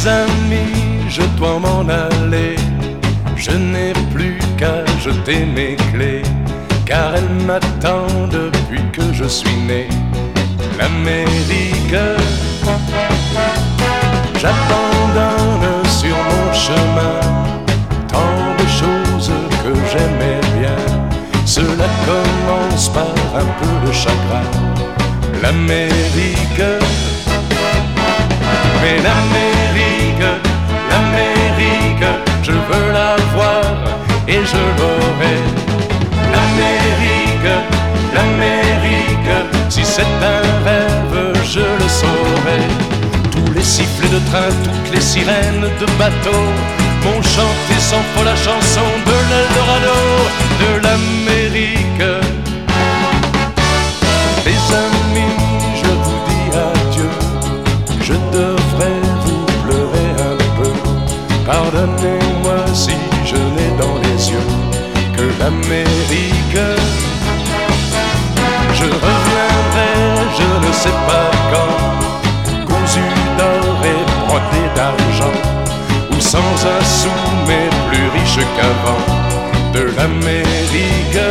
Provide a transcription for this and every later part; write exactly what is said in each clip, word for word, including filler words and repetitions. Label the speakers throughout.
Speaker 1: Mes amis, je dois m'en aller. Je n'ai plus qu'à jeter mes clés, car elle m'attend depuis que je suis né. L'Amérique, j'abandonne sur mon chemin tant de choses que j'aimais bien. Cela commence par un peu de chagrin. L'Amérique, mais l'Amérique, l'Amérique, je veux la voir et je l'aurai. L'Amérique, l'Amérique, si c'est un rêve, je le saurai. Tous les sifflets de train, toutes les sirènes de bateau m'ont chanté sans faux la chanson de l'Eldorado, de l'Amérique. Les amis, je vous dis adieu. Je devrais vous pleurer un peu. Pardonnez-moi si je n'ai dans les yeux que l'Amérique. Je reviendrai, je ne sais pas quand, cousu d'or et brodé d'argent, ou sans un sou mais plus riche qu'avant. De l'Amérique,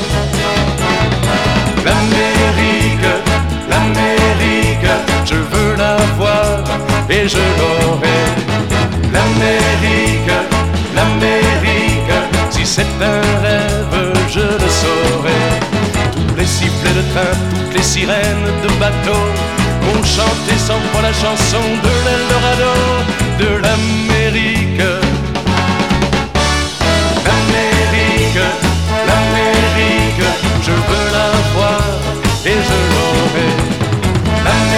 Speaker 1: l'Amérique, l'Amérique, je veux la voir et je l'aurai. L'Amérique, l'Amérique, si c'est un rêve, je le saurai. Tous les sifflets de train, toutes les sirènes de bateau m'ont chanté sans foi la chanson de l'Eldorado, de l'Amérique. L'Amérique, l'Amérique, je veux la voir et je l'aurai.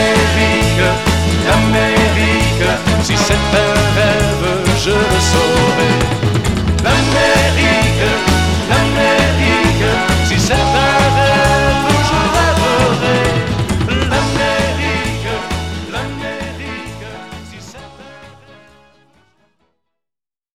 Speaker 1: L'Amérique, l'Amérique, si c'est un rêve, je le saurai.